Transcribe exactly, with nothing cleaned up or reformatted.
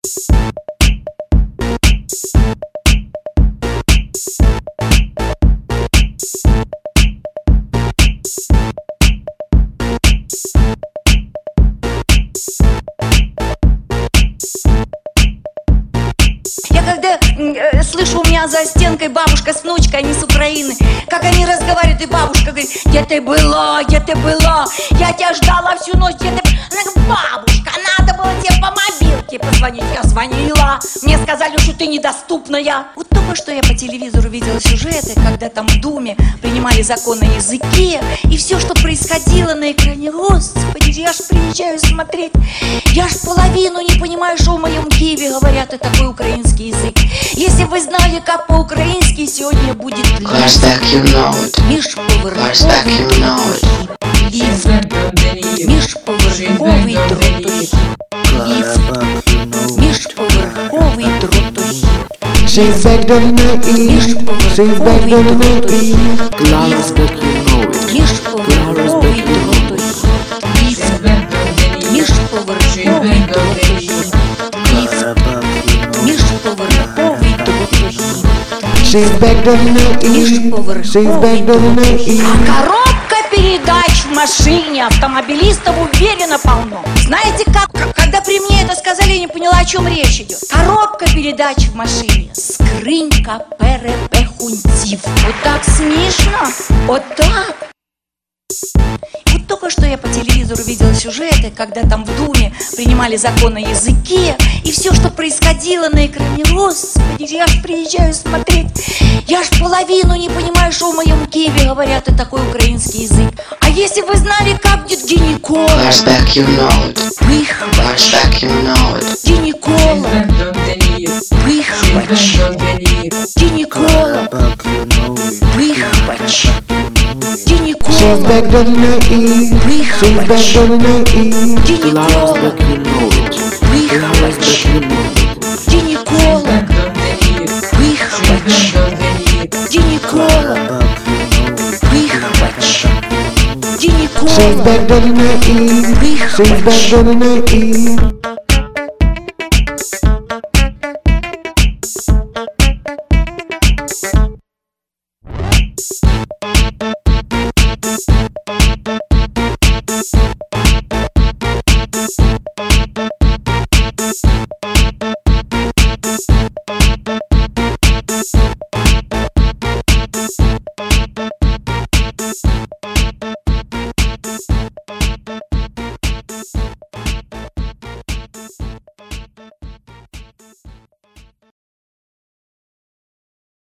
Я когда э, слышу, у меня за стенкой бабушка с внучкой, они с Украины, как они разговаривают, и бабушка говорит: где ты была, где ты была, я тебя ждала всю ночь, где ты... Она говорит: бабушка, надо было тебе по мобилке позвонить. Я звонила, мне сказали, что ты недоступная. Вот только что я по телевизору видела сюжеты, когда там в Думе принимали закон о языке, и все, что происходило на экране, господи, я ж приезжаю смотреть, я ж половину не понимаю, что в моем Киеве говорят, и такой украинский язык. Если вы знали, как по-украински сегодня будет межповерховий дротохід, межповерховий дротохід, She's back on the east, she's back on the east. Clara's back, you know it. Clara's back, you know it. межповерховий дротохід, межповерховий дротохід. She's back on the east, she's back on the east. А коробка передач в машине, автомобилистов уверенно полно. Знаете как? Когда при мне это сказали, я не поняла, о чем речь идет. Коробка передач в машине, скринька перепехунців. Вот так смешно, вот так. Вот только что я по телевизору видела сюжеты, когда там в Думе принимали закон о языке, и все, что происходило на экране, господи, я ж приезжаю смотреть, я ж половину не понимаю, что в моем Киеве говорят, и такой украинский язык. А если вы знали, как будет гинеколог, выхвач, гинеколог, выхвач, гинеколог, выхвач, She's back on the east, she's back on the east. Clara's back, you know it. Clara's back, you know it. Гинеколог, выхвач, гинеколог, выхвач, She's гинеколог, back on the east, she's back on the east.